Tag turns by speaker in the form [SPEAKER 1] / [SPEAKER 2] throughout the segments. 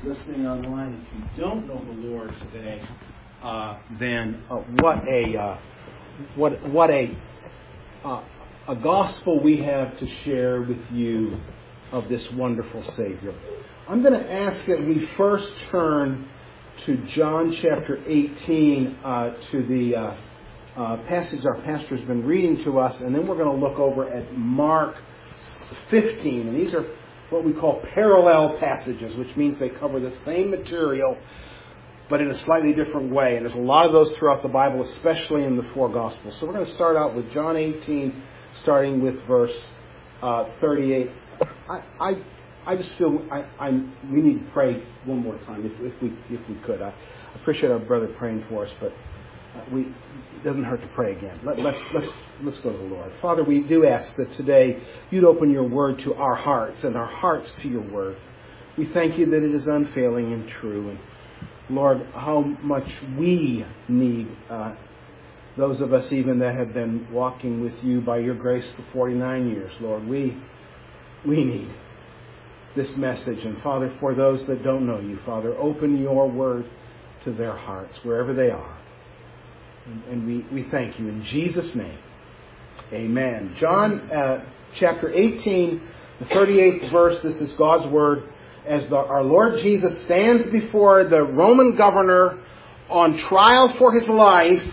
[SPEAKER 1] listening online, if you don't know the Lord today, then what a gospel we have to share with you of this wonderful Savior. I'm going to ask that we first turn to John chapter 18, to the passage our pastor has been reading to us, and then we're going to look over at Mark 15. And these are what we call parallel passages, which means they cover the same material, but in a slightly different way. And there's a lot of those throughout the Bible, especially in the four Gospels. So we're going to start out with John 18, starting with verse 38. I just feel we need to pray one more time, if we could. I appreciate our brother praying for us, but it doesn't hurt to pray again. Let's go to the Lord. Father, we do ask that today you'd open your word to our hearts and our hearts to your word. We thank you that it is unfailing and true. And Lord, how much we need, those of us even that have been walking with you by your grace for 49 years, Lord, we need this message. And Father, for those that don't know you, Father, open your word to their hearts wherever they are. And we thank you in Jesus' name. Amen. John chapter 18, the 38th verse, this is God's word. As our Lord Jesus stands before the Roman governor on trial for his life,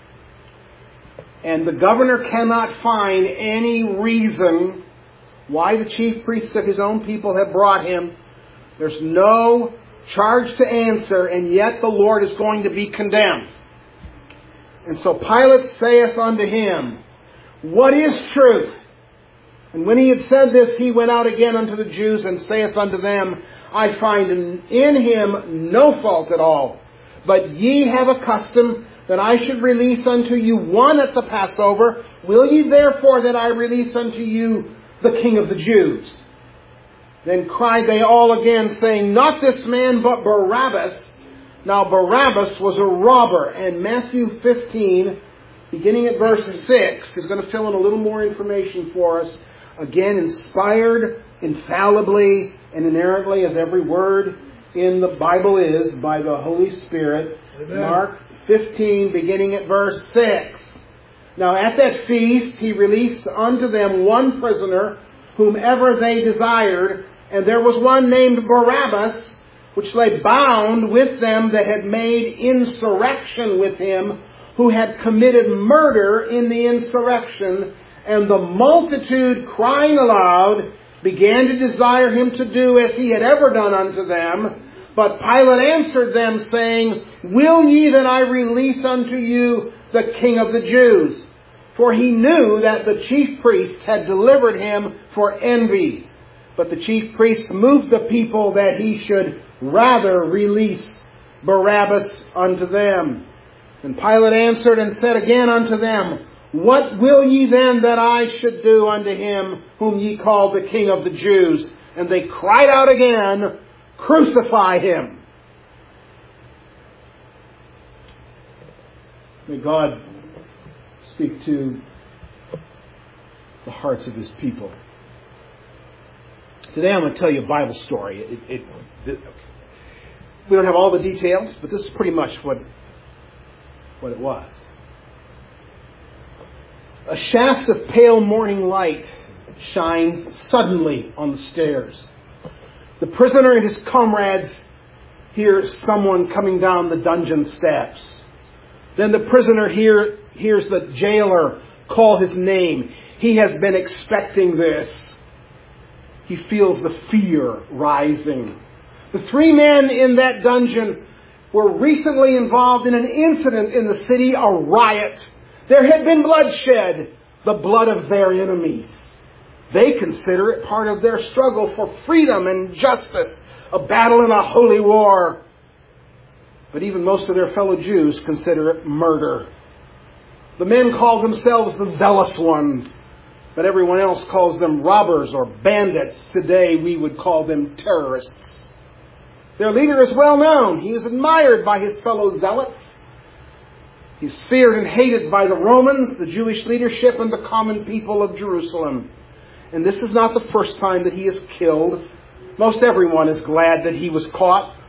[SPEAKER 1] and the governor cannot find any reason why the chief priests of his own people have brought him. There's no charge to answer, and yet the Lord is going to be condemned. And so Pilate saith unto him, What is truth? And when he had said this, he went out again unto the Jews, and saith unto them, I find in him no fault at all. But ye have a custom that I should release unto you one at the Passover. Will ye therefore that I release unto you the King of the Jews? Then cried they all again, saying, Not this man, but Barabbas. Now Barabbas was a robber. And Matthew 15, beginning at verse 6, is going to fill in a little more information for us. Again, inspired infallibly and inerrantly, as every word in the Bible is, by the Holy Spirit. Amen. Mark 15, beginning at verse 6. Now at that feast he released unto them one prisoner, whomever they desired. And there was one named Barabbas, which lay bound with them that had made insurrection with him, who had committed murder in the insurrection. And the multitude, crying aloud, began to desire him to do as he had ever done unto them. But Pilate answered them, saying, Will ye that I release unto you the King of the Jews? For he knew that the chief priests had delivered him for envy. But the chief priests moved the people that he should rather release Barabbas unto them. And Pilate answered and said again unto them, What will ye then that I should do unto him whom ye call the King of the Jews? And they cried out again, Crucify him. May God speak to the hearts of his people. Today I'm going to tell you a Bible story. We don't have all the details, but this is pretty much what it was. A shaft of pale morning light shines suddenly on the stairs. The prisoner and his comrades hear someone coming down the dungeon steps. Then the prisoner hears the jailer call his name. He has been expecting this. He feels the fear rising. The three men in that dungeon were recently involved in an incident in the city, a riot. There had been bloodshed, the blood of their enemies. They consider it part of their struggle for freedom and justice, a battle in a holy war. But even most of their fellow Jews consider it murder. The men call themselves the zealous ones, but everyone else calls them robbers or bandits. Today we would call them terrorists. Their leader is well known. He is admired by his fellow zealots. He's feared and hated by the Romans, the Jewish leadership, and the common people of Jerusalem. And this is not the first time that he is killed. Most everyone is glad that he was caught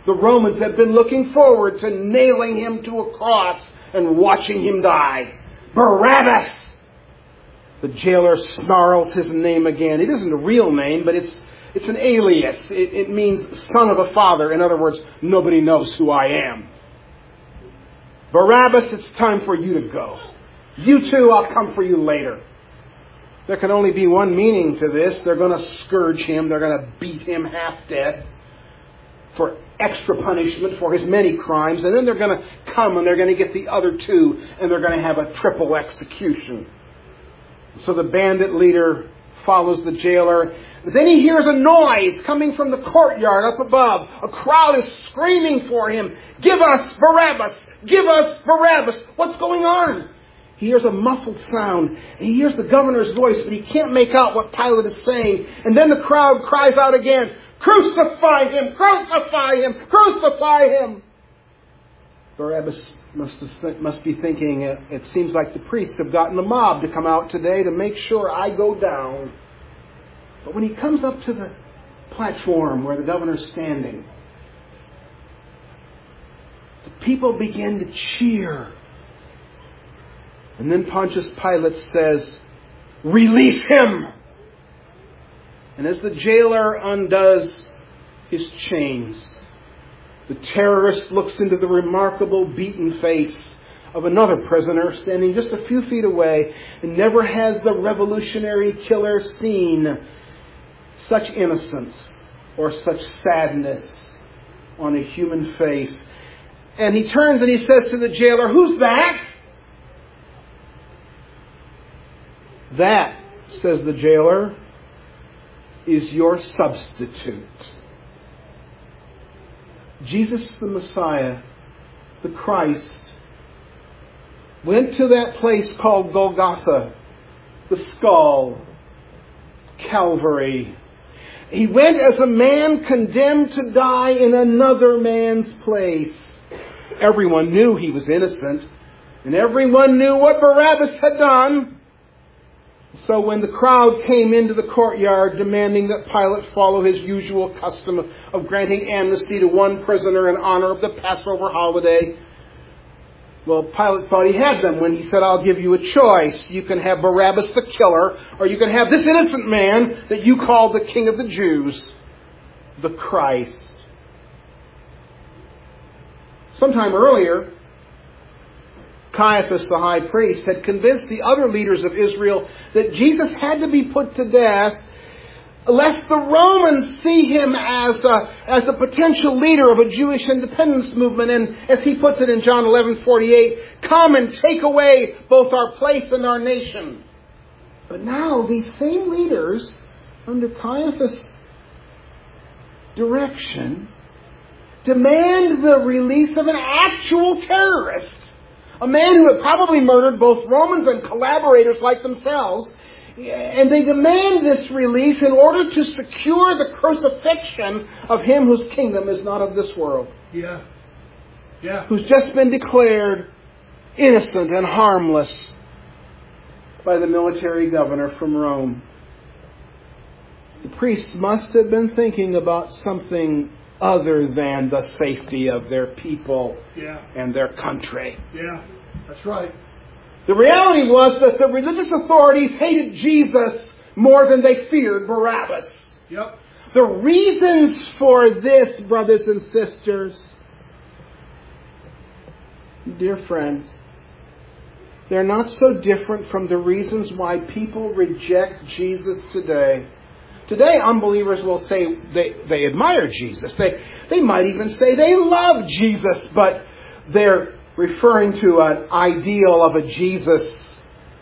[SPEAKER 1] The Romans had been looking forward to nailing him to a cross and watching him die. Barabbas! The jailer snarls his name again. It isn't a real name, but it's an alias. It means son of a father. In other words, nobody knows who I am. Barabbas, it's time for you to go. You too, I'll come for you later. There can only be one meaning to this. They're going to scourge him. They're going to beat him half dead for extra punishment for his many crimes. And then they're going to come and they're going to get the other two and they're going to have a triple execution. So the bandit leader follows the jailer. Then he hears a noise coming from the courtyard up above. A crowd is screaming for him. Give us Barabbas! Give us Barabbas! What's going on? He hears a muffled sound. He hears the governor's voice, but he can't make out what Pilate is saying. And then the crowd cries out again, Crucify him! Crucify him! Crucify him! Barabbas must be thinking, it seems like the priests have gotten the mob to come out today to make sure I go down. But when he comes up to the platform where the governor's standing, the people begin to cheer. And then Pontius Pilate says, Release him! And as the jailer undoes his chains, the terrorist looks into the remarkable beaten face of another prisoner standing just a few feet away, and never has the revolutionary killer seen such innocence or such sadness on a human face. And he turns and he says to the jailer, Who's that? That, says the jailer, is your substitute. Jesus the Messiah, the Christ, went to that place called Golgotha, the skull, Calvary. He went as a man condemned to die in another man's place. Everyone knew he was innocent, and everyone knew what Barabbas had done. So when the crowd came into the courtyard demanding that Pilate follow his usual custom of granting amnesty to one prisoner in honor of the Passover holiday, well, Pilate thought he had them when he said, I'll give you a choice. You can have Barabbas the killer, or you can have this innocent man that you call the King of the Jews, the Christ. Sometime earlier, Caiaphas, the high priest, had convinced the other leaders of Israel that Jesus had to be put to death lest the Romans see him as a potential leader of a Jewish independence movement. And as he puts it in John 11:48, come and take away both our place and our nation. But now these same leaders, under Caiaphas' direction, demand the release of an actual terrorist. A man who had probably murdered both Romans and collaborators like themselves. And they demand this release in order to secure the crucifixion of him whose kingdom is not of this world.
[SPEAKER 2] Yeah.
[SPEAKER 1] Who's just been declared innocent and harmless by the military governor from Rome. The priests must have been thinking about something other than the safety of their people and their country.
[SPEAKER 2] Yeah, that's right.
[SPEAKER 1] The reality was that the religious authorities hated Jesus more than they feared Barabbas.
[SPEAKER 2] Yep.
[SPEAKER 1] The reasons for this, brothers and sisters, dear friends, they're not so different from the reasons why people reject Jesus today. Today, unbelievers will say they admire Jesus. They might even say they love Jesus, but they're referring to an ideal of a Jesus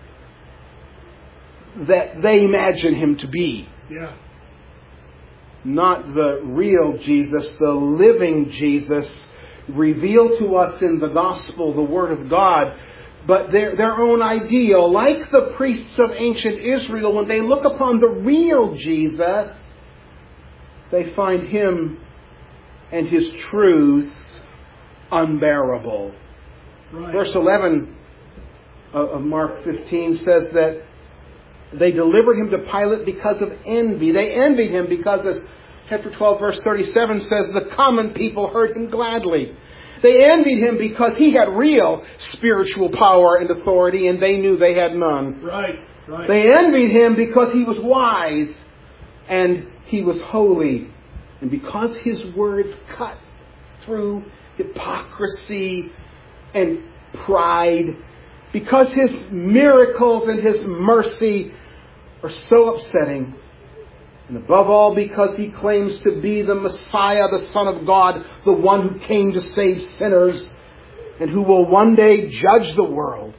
[SPEAKER 1] that they imagine him to be.
[SPEAKER 2] Yeah.
[SPEAKER 1] Not the real Jesus, the living Jesus, revealed to us in the gospel, the Word of God, but their own ideal. Like the priests of ancient Israel, when they look upon the real Jesus, they find him and his truth unbearable.
[SPEAKER 2] Right.
[SPEAKER 1] Verse 11 of Mark 15 says that they delivered him to Pilate because of envy. They envied him because, as chapter 12, verse 37 says, the common people heard him gladly. They envied him because he had real spiritual power and authority, and they knew they had none.
[SPEAKER 2] Right.
[SPEAKER 1] They envied him because he was wise and he was holy. And because his words cut through hypocrisy and pride, because his miracles and his mercy are so upsetting, and above all because he claims to be the Messiah, the Son of God, the one who came to save sinners and who will one day judge the world,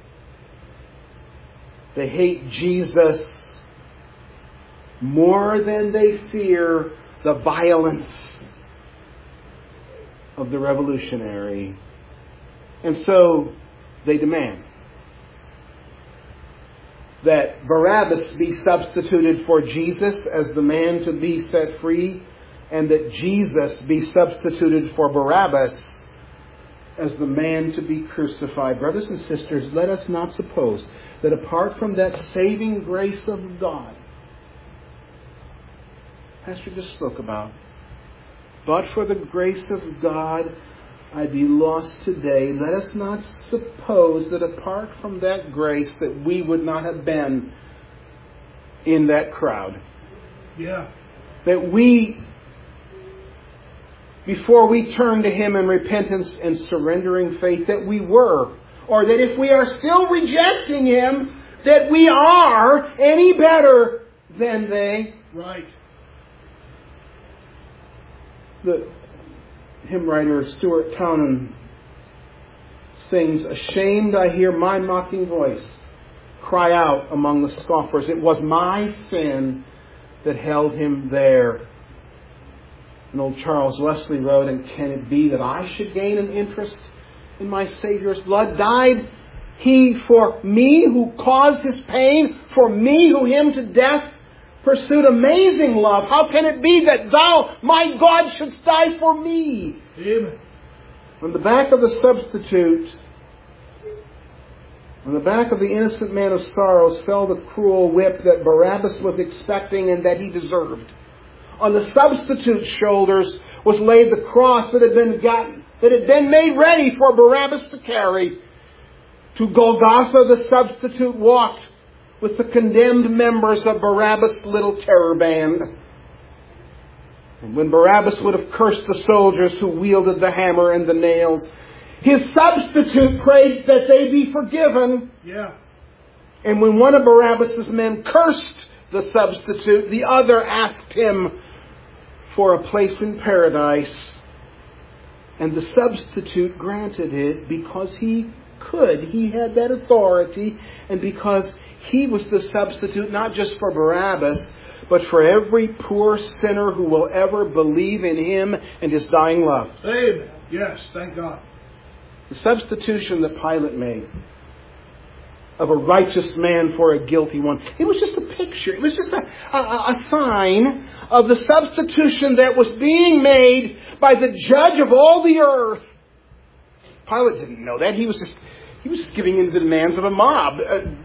[SPEAKER 1] they hate Jesus more than they fear the violence of the revolutionary. And so they demand that Barabbas be substituted for Jesus as the man to be set free, and that Jesus be substituted for Barabbas as the man to be crucified. Brothers and sisters, let us not suppose that apart from that saving grace of God Pastor just spoke about, but for the grace of God, I'd be lost today. Let us not suppose that apart from that grace that we would not have been in that crowd.
[SPEAKER 2] Yeah.
[SPEAKER 1] That we, before we turn to Him in repentance and surrendering faith, that we were. Or that if we are still rejecting Him, that we are any better than they.
[SPEAKER 2] Right.
[SPEAKER 1] The hymn writer Stuart Townend sings, ashamed I hear my mocking voice cry out among the scoffers. It was my sin that held him there. And old Charles Wesley wrote, and can it be that I should gain an interest in my Savior's blood? Died He for me who caused His pain, for me who Him to death pursued amazing love. How can it be that Thou, my God, shouldst die for me?
[SPEAKER 2] Amen.
[SPEAKER 1] On the back of the substitute, on the back of the innocent man of sorrows, fell the cruel whip that Barabbas was expecting and that he deserved. On the substitute's shoulders was laid the cross that had been made ready for Barabbas to carry. To Golgotha the substitute walked with the condemned members of Barabbas' little terror band. And when Barabbas would have cursed the soldiers who wielded the hammer and the nails, his substitute prayed that they be forgiven.
[SPEAKER 2] Yeah.
[SPEAKER 1] And when one of Barabbas' men cursed the substitute, the other asked him for a place in paradise. And the substitute granted it because he could. He had that authority, and because he was the substitute not just for Barabbas, but for every poor sinner who will ever believe in Him and His dying love.
[SPEAKER 2] Amen. Yes, thank God.
[SPEAKER 1] The substitution that Pilate made of a righteous man for a guilty one, it was just a picture. It was just a sign of the substitution that was being made by the judge of all the earth. Pilate didn't know that. He was just giving in to the demands of a mob.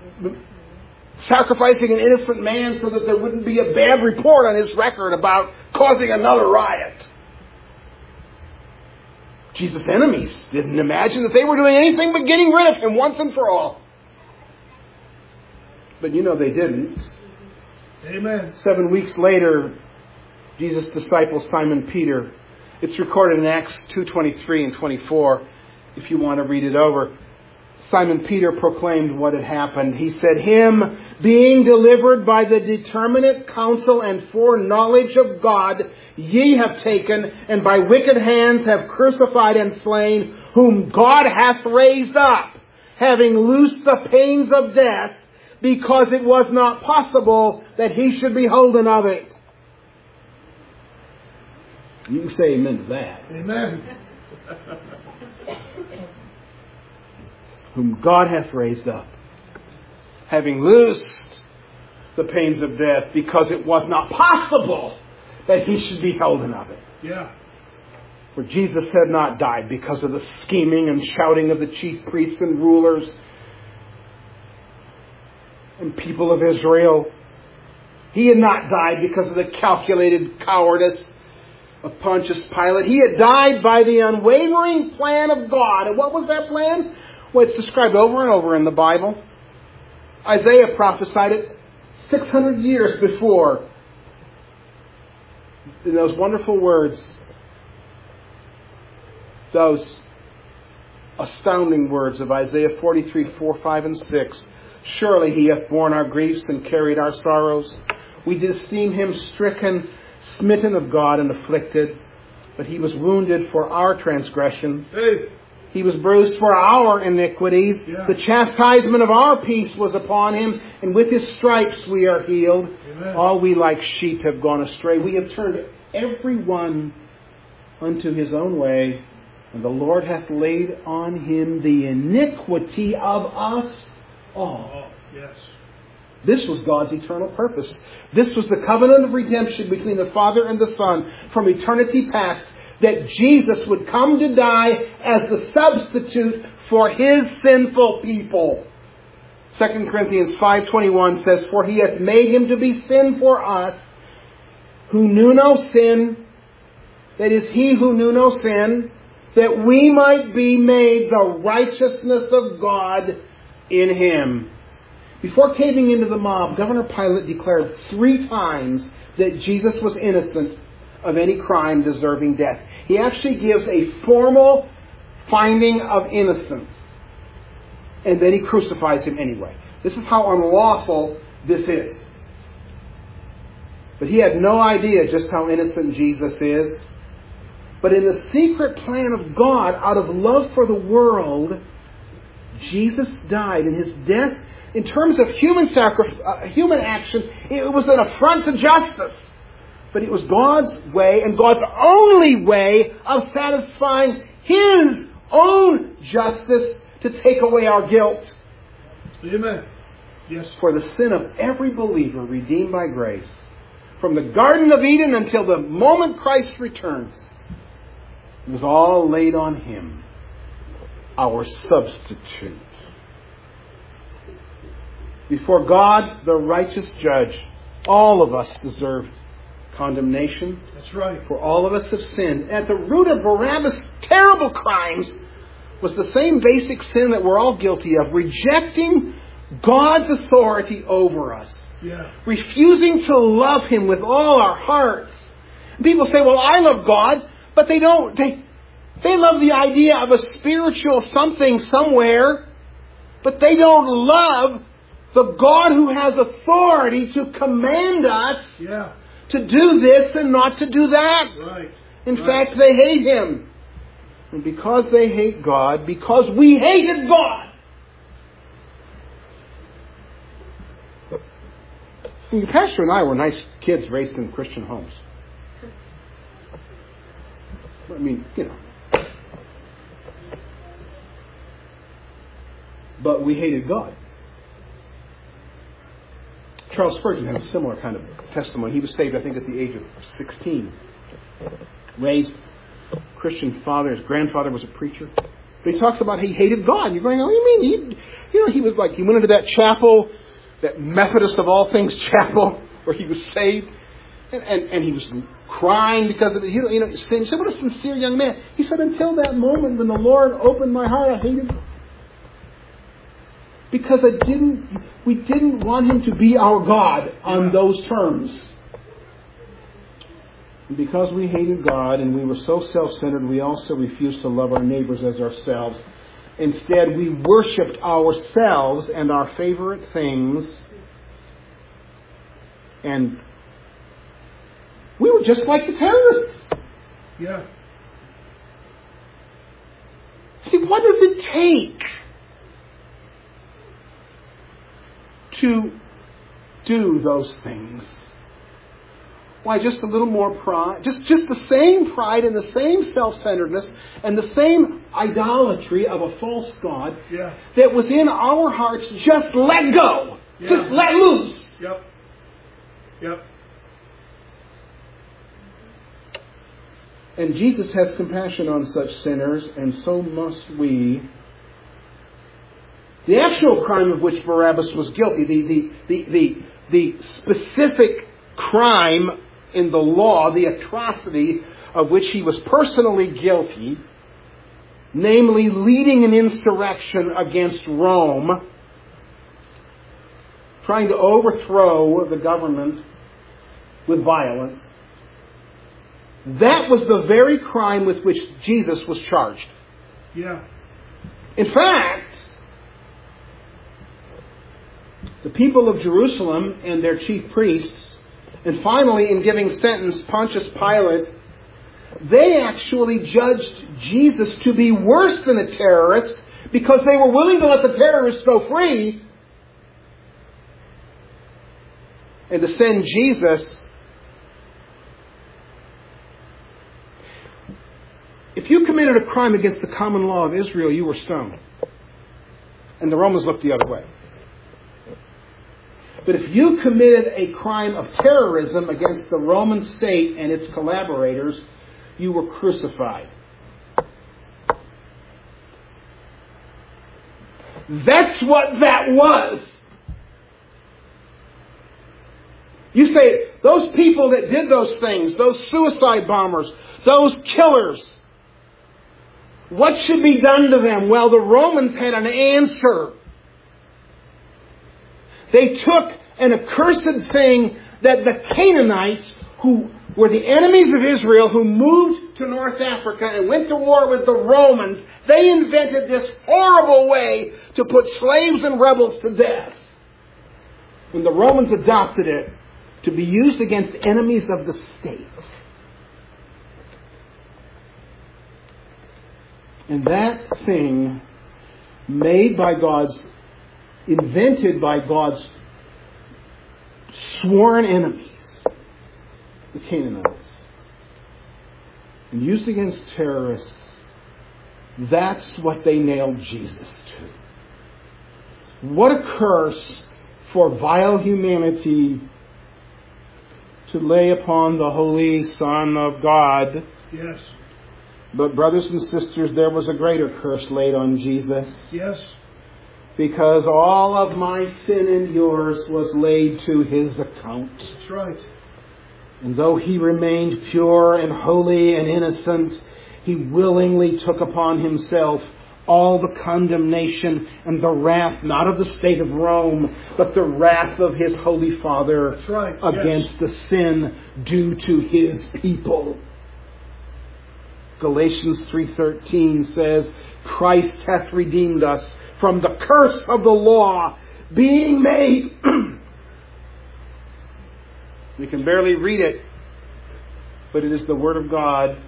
[SPEAKER 1] Sacrificing an innocent man so that there wouldn't be a bad report on his record about causing another riot. Jesus' enemies didn't imagine that they were doing anything but getting rid of Him once and for all. But you know they didn't.
[SPEAKER 2] Amen. 7
[SPEAKER 1] weeks later, Jesus' disciple Simon Peter, it's recorded in Acts 2:23 and 24, if you want to read it over. Simon Peter proclaimed what had happened. He said, Him being delivered by the determinate counsel and foreknowledge of God, ye have taken, and by wicked hands have crucified and slain, whom God hath raised up, having loosed the pains of death, because it was not possible that He should be holden of it. You can say amen to that.
[SPEAKER 2] Amen.
[SPEAKER 1] Whom God hath raised up, having loosed the pains of death, because it was not possible that He should be holden of it.
[SPEAKER 2] Yeah.
[SPEAKER 1] For Jesus had not died because of the scheming and shouting of the chief priests and rulers and people of Israel. He had not died because of the calculated cowardice of Pontius Pilate. He had died by the unwavering plan of God. And what was that plan? Well, it's described over and over in the Bible. Isaiah prophesied it 600 years before. In those wonderful words, those astounding words of Isaiah 43, 4, 5, and 6. Surely He hath borne our griefs and carried our sorrows. We did esteem Him stricken, smitten of God, and afflicted. But He was wounded for our transgressions. He was bruised for our iniquities.
[SPEAKER 2] Yeah.
[SPEAKER 1] The chastisement of our peace was upon Him, and with His stripes we are healed.
[SPEAKER 2] Amen.
[SPEAKER 1] All we like sheep have gone astray. We have turned every one unto his own way, and the Lord hath laid on Him the iniquity of us all.
[SPEAKER 2] Oh, yes.
[SPEAKER 1] This was God's eternal purpose. This was the covenant of redemption between the Father and the Son from eternity past, that Jesus would come to die as the substitute for His sinful people. 2 Corinthians 5:21 says, For He hath made Him to be sin for us, who knew no sin, that is, He who knew no sin, that we might be made the righteousness of God in Him. Before caving into the mob, Governor Pilate declared 3 times that Jesus was innocent of any crime deserving death. He actually gives a formal finding of innocence. And then he crucifies Him anyway. This is how unlawful this is. But he had no idea just how innocent Jesus is. But in the secret plan of God, out of love for the world, Jesus died. And His death, in terms of human action, it was an affront to justice. But it was God's way, and God's only way, of satisfying His own justice to take away our guilt.
[SPEAKER 2] Amen. Yes.
[SPEAKER 1] For the sin of every believer redeemed by grace, from the Garden of Eden until the moment Christ returns, it was all laid on Him, our substitute. Before God, the righteous judge, all of us deserve condemnation.
[SPEAKER 2] That's right.
[SPEAKER 1] For all of us have sinned. At the root of Barabbas' terrible crimes was the same basic sin that we're all guilty of, rejecting God's authority over us.
[SPEAKER 2] Yeah.
[SPEAKER 1] Refusing to love Him with all our hearts. And people say, well, I love God, but they don't. They love the idea of a spiritual something somewhere, but they don't love the God who has authority to command us to do this and not to do that.
[SPEAKER 2] Right.
[SPEAKER 1] In fact, they hate Him. And because they hate God, because we hated God, the pastor and I were nice kids raised in Christian homes. I mean, but we hated God. Charles Spurgeon has a similar kind of testimony. He was saved, I think, at the age of 16. Raised Christian father. His grandfather was a preacher. But he talks about he hated God. You're going, oh, you mean? He was like, he went into that chapel, that Methodist of all things chapel, where he was saved. And he was crying because of it. He said, what a sincere young man. He said, until that moment when the Lord opened my heart, I hated him. Because we didn't want Him to be our God on those terms. And because we hated God and we were so self-centered, we also refused to love our neighbors as ourselves. Instead, we worshipped ourselves and our favorite things. And we were just like the terrorists.
[SPEAKER 2] Yeah.
[SPEAKER 1] See, what does it take to do those things? Why, just a little more pride. Just the same pride and the same self-centeredness and the same idolatry of a false God that was in our hearts. Just let go. Yeah. Just let loose.
[SPEAKER 2] Yep.
[SPEAKER 1] And Jesus has compassion on such sinners, and so must we. The actual crime of which Barabbas was guilty, the specific crime in the law, the atrocity, of which he was personally guilty, namely leading an insurrection against Rome, trying to overthrow the government with violence. That was the very crime with which Jesus was charged.
[SPEAKER 2] Yeah.
[SPEAKER 1] In fact, the people of Jerusalem and their chief priests, and finally in giving sentence, Pontius Pilate, they actually judged Jesus to be worse than a terrorist because they were willing to let the terrorists go free and to send Jesus. If you committed a crime against the common law of Israel, you were stoned. And the Romans looked the other way. But if you committed a crime of terrorism against the Roman state and its collaborators, you were crucified. That's what that was. You say, those people that did those things, those suicide bombers, those killers, what should be done to them? Well, the Romans had an answer. They took an accursed thing that the Canaanites, who were the enemies of Israel, who moved to North Africa and went to war with the Romans, they invented this horrible way to put slaves and rebels to death. When the Romans adopted it to be used against enemies of the state. And that thing, invented by God's sworn enemies, the Canaanites, and used against terrorists, that's what they nailed Jesus to. What a curse for vile humanity to lay upon the Holy Son of God.
[SPEAKER 2] Yes.
[SPEAKER 1] But brothers and sisters, there was a greater curse laid on Jesus.
[SPEAKER 2] Yes.
[SPEAKER 1] Because all of my sin and yours was laid to his account.
[SPEAKER 2] That's right.
[SPEAKER 1] And though he remained pure and holy and innocent, he willingly took upon himself all the condemnation and the wrath, not of the state of Rome, but the wrath of his Holy Father.
[SPEAKER 2] That's right.
[SPEAKER 1] Against the sin due to his people. Galatians 3:13 says, Christ hath redeemed us from the curse of the law, being made... We can barely read it, but it is the Word of God,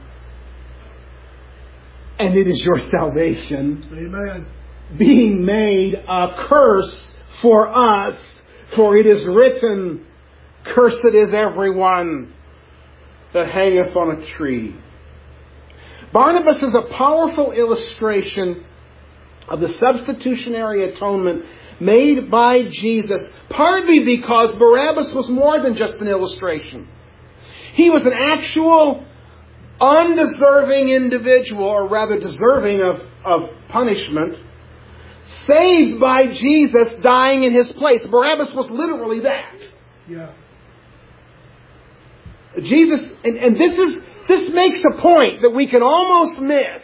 [SPEAKER 1] and it is your salvation.
[SPEAKER 2] Amen.
[SPEAKER 1] Being made a curse for us, for it is written, Cursed is everyone that hangeth on a tree. Barnabas is a powerful illustration of the substitutionary atonement made by Jesus, partly because Barabbas was more than just an illustration. He was an actual, undeserving individual, or rather deserving of punishment, saved by Jesus dying in his place. Barabbas was literally that.
[SPEAKER 2] Yeah.
[SPEAKER 1] Jesus, and this makes a point that we can almost miss.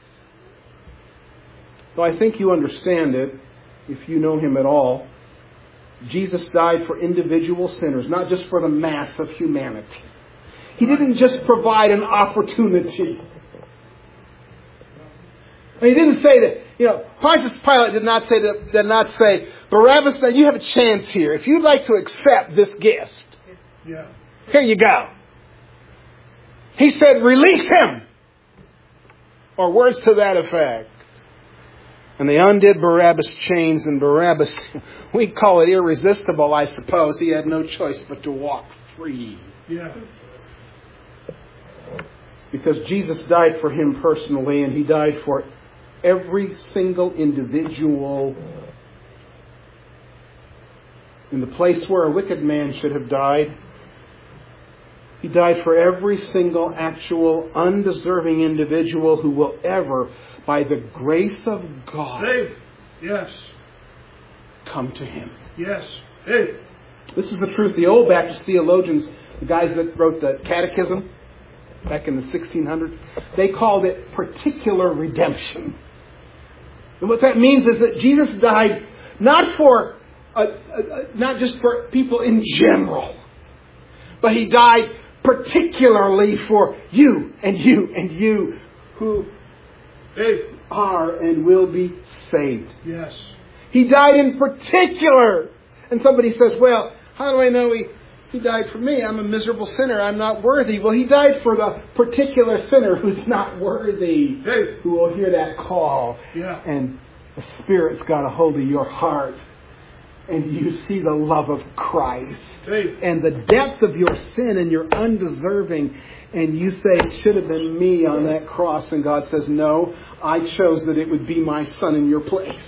[SPEAKER 1] Though I think you understand it, if you know him at all. Jesus died for individual sinners, not just for the mass of humanity. He didn't just provide an opportunity. He didn't say that, Pontius Pilate did not say, Barabbas, now you have a chance here. If you'd like to accept this gift, here you go. He said, release him. Or words to that effect. And they undid Barabbas' chains, and Barabbas, we call it irresistible, I suppose. He had no choice but to walk free.
[SPEAKER 2] Yeah.
[SPEAKER 1] Because Jesus died for him personally, and he died for every single individual in the place where a wicked man should have died. He died for every single actual undeserving individual who will ever, by the grace of God,
[SPEAKER 2] Saved. Yes.
[SPEAKER 1] come to him.
[SPEAKER 2] Yes. Hey.
[SPEAKER 1] This is the truth. The old Baptist theologians, the guys that wrote the Catechism, back in the 1600s. They called it particular redemption. And what that means is that Jesus died not just for people in general, but He died particularly for you and you and you who are and will be saved.
[SPEAKER 2] Yes.
[SPEAKER 1] He died in particular. And somebody says, well, how do I know He died for me? I'm a miserable sinner. I'm not worthy. Well, He died for the particular sinner who's not worthy, who will hear that call.
[SPEAKER 2] Yeah.
[SPEAKER 1] And the Spirit's got a hold of your heart. And you see the love of Christ. And the depth of your sin, and you're undeserving. And you say, it should have been me on that cross. And God says, no, I chose that it would be my Son in your place.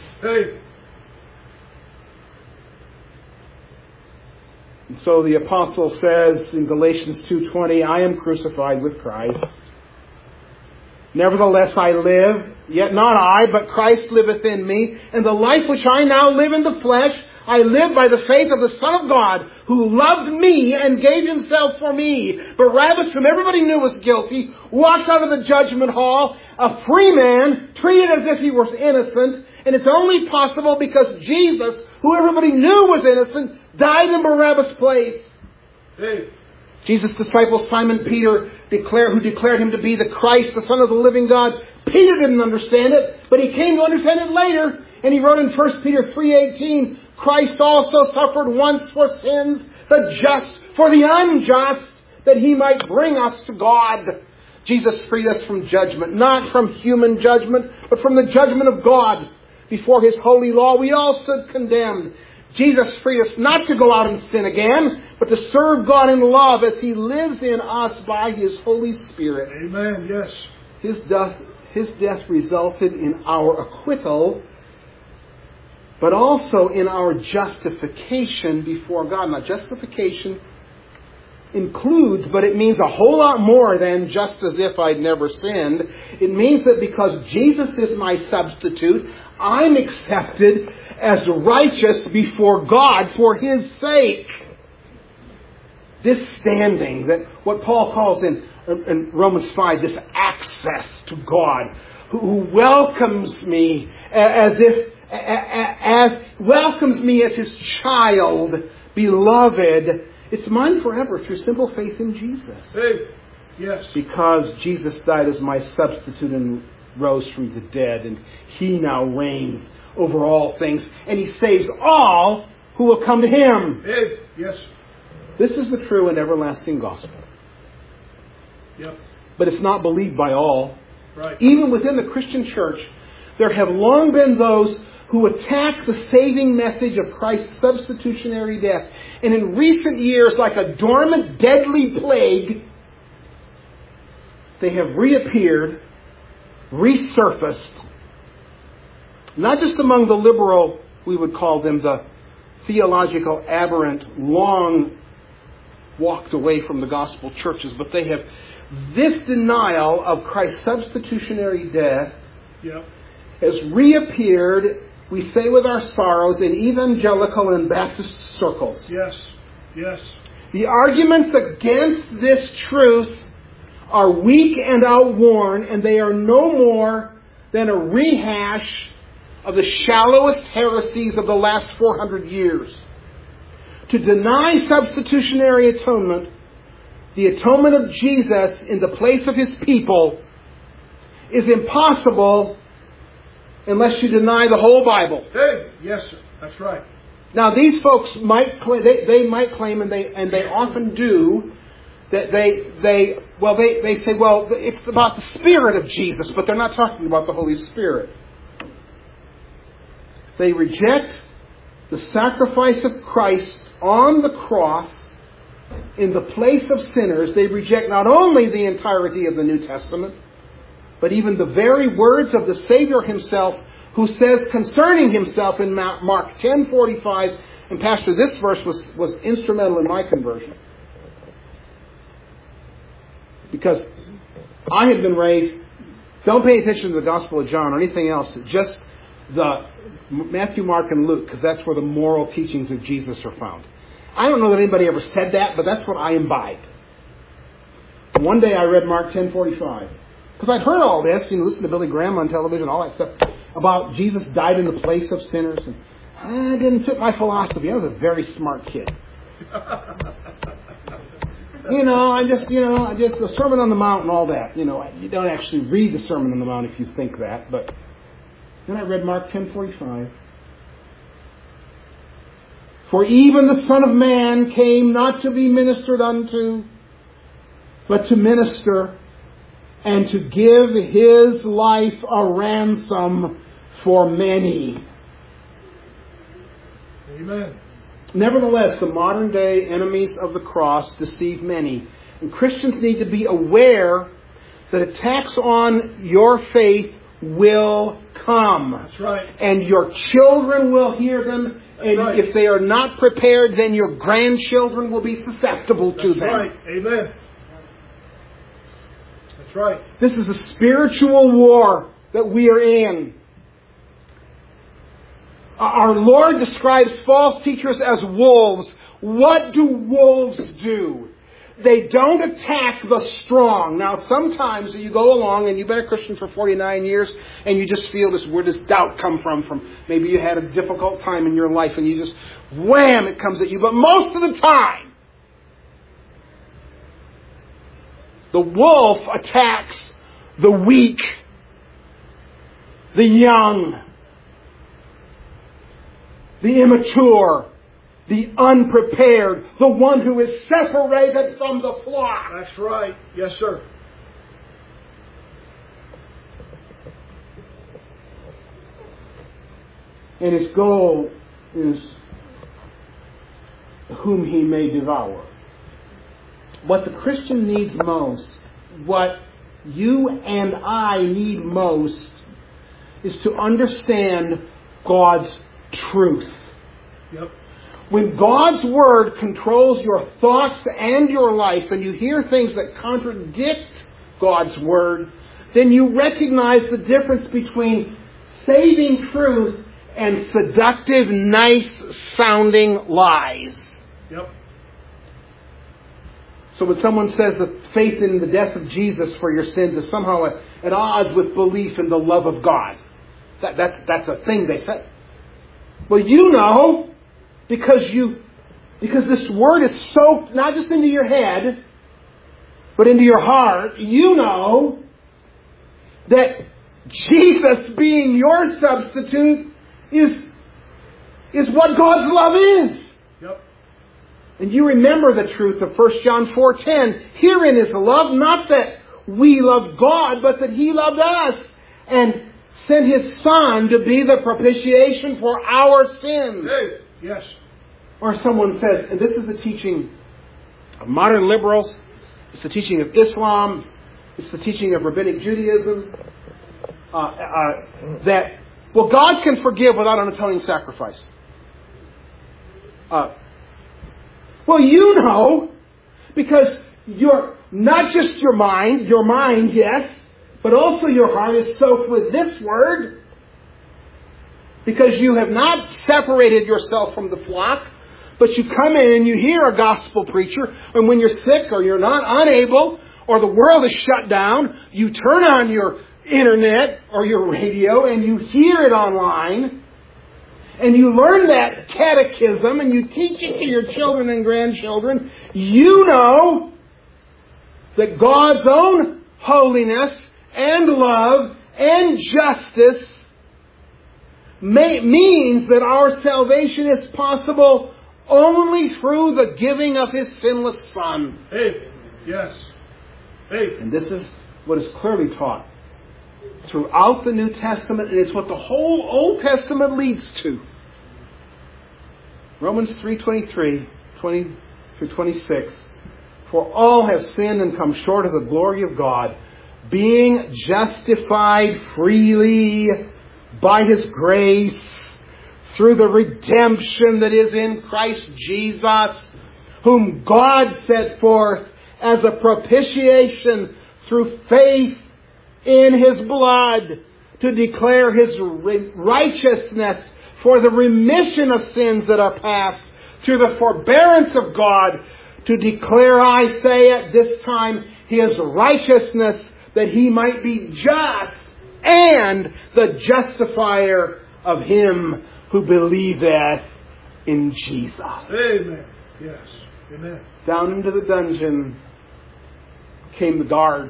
[SPEAKER 1] And so the apostle says in Galatians 2:20, I am crucified with Christ. Nevertheless I live, yet not I, but Christ liveth in me. And the life which I now live in the flesh, I live by the faith of the Son of God, who loved me and gave Himself for me. Barabbas, whom everybody knew was guilty, walked out of the judgment hall, a free man, treated as if he was innocent. And it's only possible because Jesus, who everybody knew was innocent, died in Barabbas' place. Jesus' disciple Simon Peter, who declared Him to be the Christ, the Son of the living God. Peter didn't understand it, but he came to understand it later. And he wrote in 1 Peter 3:18, Christ also suffered once for sins, the just for the unjust, that He might bring us to God. Jesus freed us from judgment, not from human judgment, but from the judgment of God. Before His holy law, we all stood condemned. Jesus freed us not to go out and sin again, but to serve God in love as He lives in us by His Holy Spirit.
[SPEAKER 2] Amen. Yes.
[SPEAKER 1] His death resulted in our acquittal, but also in our justification before God. Now, justification includes, but it means a whole lot more than just as if I'd never sinned. It means that because Jesus is my substitute, I'm accepted as righteous before God for His sake. This standing, that what Paul calls in Romans 5, this access to God, who welcomes me as His child, beloved. It's mine forever through simple faith in Jesus.
[SPEAKER 2] Yes.
[SPEAKER 1] Because Jesus died as my substitute and rose from the dead, and He now reigns over all things, and He saves all who will come to Him.
[SPEAKER 2] Yes.
[SPEAKER 1] This is the true and everlasting gospel.
[SPEAKER 2] Yep.
[SPEAKER 1] But it's not believed by all.
[SPEAKER 2] Right.
[SPEAKER 1] Even within the Christian church, there have long been those who attack the saving message of Christ's substitutionary death. And in recent years, like a dormant, deadly plague, they have reappeared, resurfaced, not just among the liberal, we would call them the theological aberrant, long walked away from the gospel churches, but they have this denial of Christ's substitutionary death has reappeared, we say with our sorrows, in evangelical and Baptist circles.
[SPEAKER 2] Yes. Yes.
[SPEAKER 1] The arguments against this truth are weak and outworn, and they are no more than a rehash of the shallowest heresies of the last 400 years. To deny substitutionary atonement, the atonement of Jesus in the place of His people, is impossible unless you deny the whole Bible.
[SPEAKER 2] Yes, sir. That's right.
[SPEAKER 1] Now, these folks might they might claim, and they often do, that they say, well, it's about the Spirit of Jesus, but they're not talking about the Holy Spirit. They reject the sacrifice of Christ on the cross in the place of sinners. They reject not only the entirety of the New Testament, but even the very words of the Savior Himself, who says concerning Himself in Mark 10:45, and Pastor, this verse was instrumental in my conversion. Because I had been raised, don't pay attention to the Gospel of John or anything else, just the Matthew, Mark, and Luke, because that's where the moral teachings of Jesus are found. I don't know that anybody ever said that, but that's what I imbibed. one day I read Mark 10:45. Because I'd heard all this, listen to Billy Graham on television, all that stuff, about Jesus died in the place of sinners. And it didn't fit my philosophy. I was a very smart kid. The Sermon on the Mount and all that. You don't actually read the Sermon on the Mount if you think that. But then I read Mark 10:45. For even the Son of Man came not to be ministered unto, but to minister and to give His life a ransom for many.
[SPEAKER 2] Amen.
[SPEAKER 1] Nevertheless, the modern day enemies of the cross deceive many. And Christians need to be aware that attacks on your faith will come.
[SPEAKER 2] That's right.
[SPEAKER 1] And your children will hear them. And
[SPEAKER 2] right.
[SPEAKER 1] If they are not prepared, then your grandchildren will be susceptible to them.
[SPEAKER 2] That's right. Amen. That's right.
[SPEAKER 1] This is a spiritual war that we are in. Our Lord describes false teachers as wolves. What do wolves do? They don't attack the strong. Now, sometimes you go along and you've been a Christian for 49 years and you just feel this, where does doubt come from maybe you had a difficult time in your life and you just, wham, it comes at you. But most of the time, the wolf attacks the weak, the young, the immature, the unprepared, the one who is separated from the flock.
[SPEAKER 2] That's right. Yes, sir.
[SPEAKER 1] And his goal is whom he may devour. What the Christian needs most, what you and I need most, is to understand God's truth.
[SPEAKER 2] Yep.
[SPEAKER 1] When God's Word controls your thoughts and your life, and you hear things that contradict God's Word, then you recognize the difference between saving truth and seductive, nice-sounding lies.
[SPEAKER 2] Yep.
[SPEAKER 1] So when someone says that faith in the death of Jesus for your sins is somehow at odds with belief in the love of God, that's a thing they say. Well, you know, because this Word is soaked not just into your head, but into your heart, you know that Jesus being your substitute is what God's love is.
[SPEAKER 2] Yep.
[SPEAKER 1] And you remember the truth of 1 John 4:10. Herein is the love, not that we loved God, but that He loved us and sent His Son to be the propitiation for our sins.
[SPEAKER 2] Hey. Yes.
[SPEAKER 1] Or someone said, and this is the teaching of modern liberals, it's the teaching of Islam, it's the teaching of Rabbinic Judaism, that, well, God can forgive without an atoning sacrifice. Well, you know, because not just your mind, yes, but also your heart is soaked with this Word, because you have not separated yourself from the flock, but you come in and you hear a gospel preacher, and when you're sick or you're not unable, or the world is shut down, you turn on your internet or your radio and you hear it online, and you learn that catechism and you teach it to your children and grandchildren. You know that God's own holiness and love and justice means that our salvation is possible only through the giving of His sinless Son.
[SPEAKER 2] Hey. Yes. Hey.
[SPEAKER 1] And this is what is clearly taught throughout the New Testament, and it's what the whole Old Testament leads to. Romans 3:23, 20 through 26. For all have sinned and come short of the glory of God, being justified freely by His grace through the redemption that is in Christ Jesus, whom God set forth as a propitiation through faith in His blood, to declare His righteousness for the remission of sins that are past, through the forbearance of God, to declare, I say at this time, His righteousness, that He might be just and the justifier of him who believeth in Jesus.
[SPEAKER 2] Amen. Yes. Amen.
[SPEAKER 1] Down into the dungeon came the guard,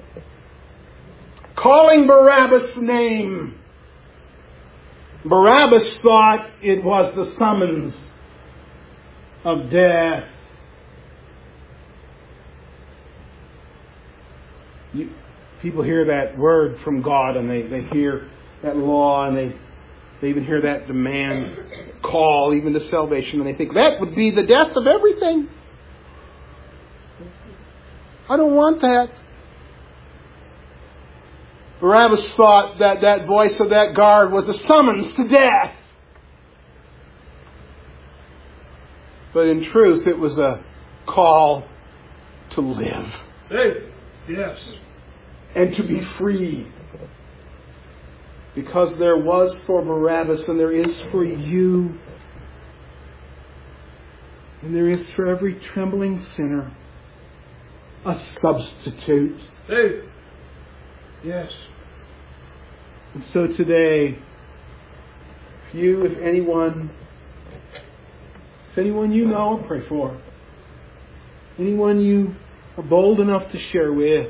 [SPEAKER 1] calling Barabbas' name. Barabbas thought it was the summons of death. People hear that word from God, and they hear that law, and they even hear that demand, call even to salvation, and they think that would be the death of everything. I don't want that. Barabbas thought that that voice of that guard was a summons to death. But in truth, it was a call to live.
[SPEAKER 2] Hey, yes.
[SPEAKER 1] And to be free. Because there was for Barabbas, and there is for you, and there is for every trembling sinner, a substitute.
[SPEAKER 2] Hey. Yes.
[SPEAKER 1] And so today, if anyone you know, pray for. Anyone you are bold enough to share with.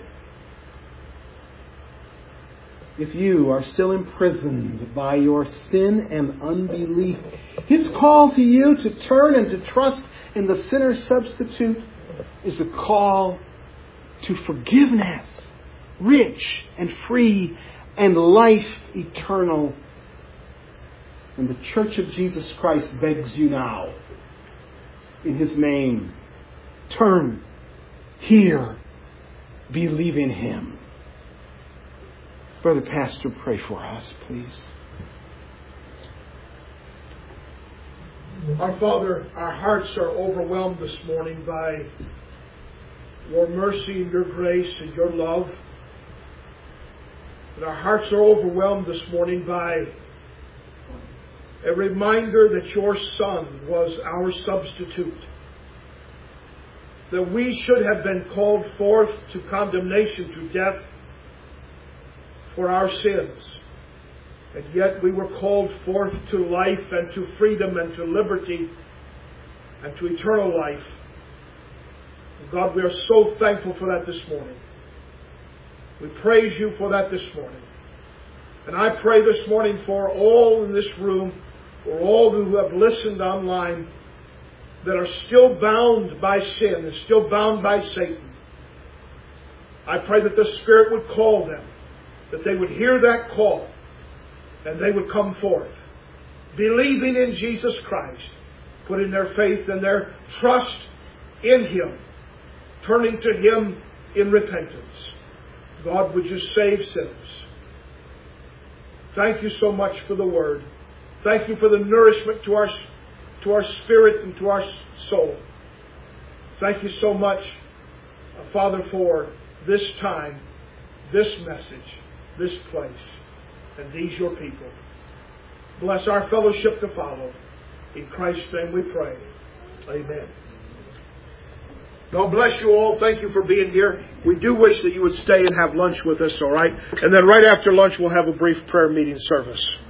[SPEAKER 1] If you are still imprisoned by your sin and unbelief, His call to you to turn and to trust in the sinner's substitute is a call to forgiveness, rich and free and life eternal. And the Church of Jesus Christ begs you now, in His name, turn, hear, believe in Him. Brother Pastor, pray for us, please.
[SPEAKER 2] Our Father, our hearts are overwhelmed this morning by your mercy and your grace and your love. And our hearts are overwhelmed this morning by a reminder that your Son was our substitute. That we should have been called forth to condemnation, to death, for our sins. And yet we were called forth to life and to freedom and to liberty and to eternal life. And God, we are so thankful for that this morning. We praise you for that this morning. And I pray this morning for all in this room, for all who have listened online, that are still bound by sin and still bound by Satan. I pray that the Spirit would call them, that they would hear that call, and they would come forth, believing in Jesus Christ, putting their faith and their trust in Him, turning to Him in repentance. God, would you save sinners? Thank you so much for the Word. Thank you for the nourishment to our spirit and to our soul. Thank you so much, Father, for this time, this message, this place, and these your people. Bless our fellowship to follow. In Christ's name we pray. Amen. God bless you all. Thank you for being here. We do wish that you would stay and have lunch with us, all right? And then right after lunch, we'll have a brief prayer meeting service.